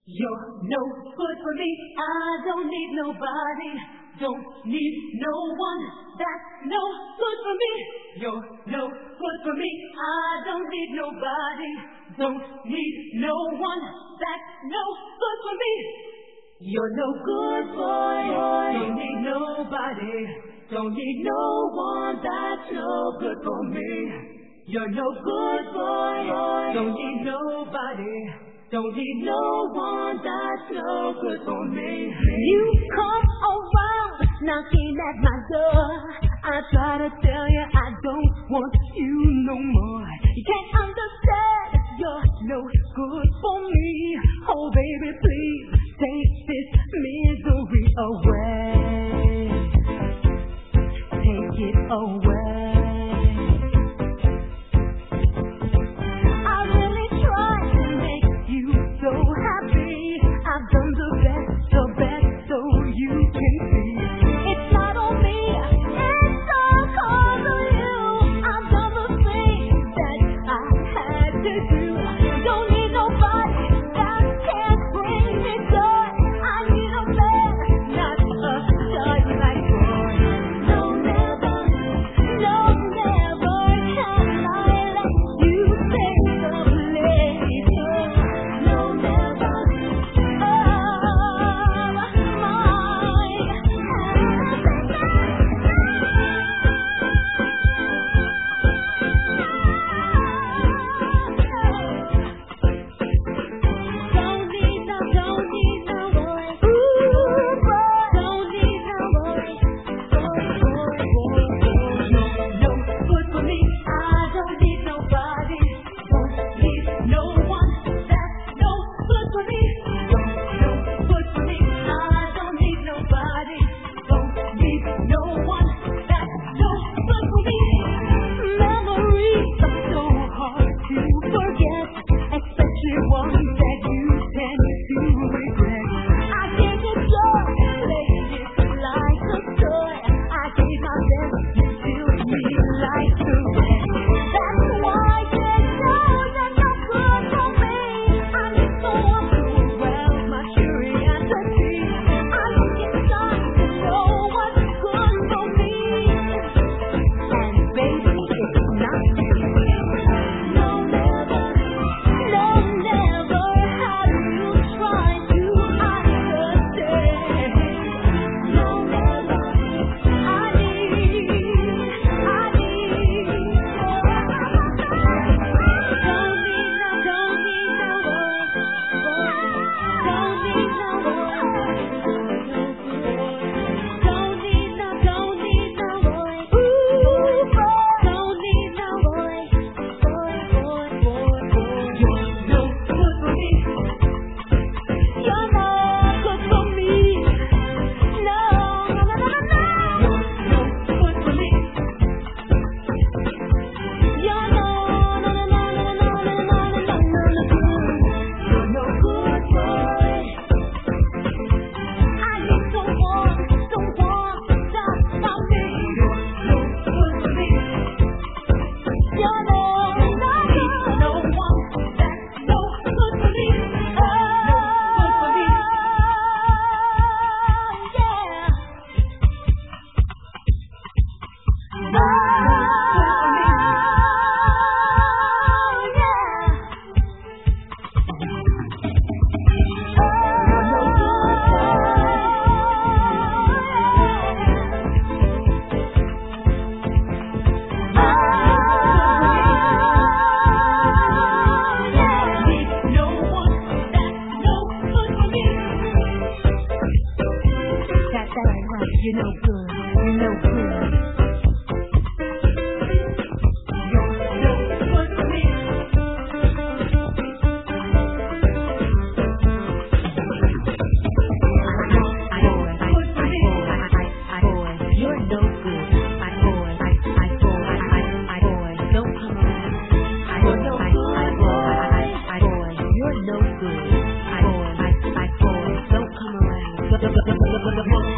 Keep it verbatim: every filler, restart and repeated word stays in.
You're no good for me, I don't need nobody, don't need no one, that's no good for me. You're no good for me, I don't need nobody, don't need no one, that's no good for me. You're no good boy, don't need nobody, don't need no one, that's no good for me. You're no good boy, don't need nobody, don't need no one, that's no good for me. You come around knocking at my door. I try to tell you I don't want you no more. You can't understand, you're no good for me. Oh baby, please take this misery away. Take it away. So happy, I've done the best, the best, so you can see. It's not on me, it's all cause of you. I've done the things that I had to do. Don't need nobody that can bring me joy. I need a man, not a stud like boy. No, never, no, never can I let you take the place. You're no good, you're no good. You're no good for me. I boy, I boy, I I boy, you're no good. I boy, I I boy, I I boy, don't come around. I boy, I I boy, I I boy, you're no good. I boy, I I boy, don't come around.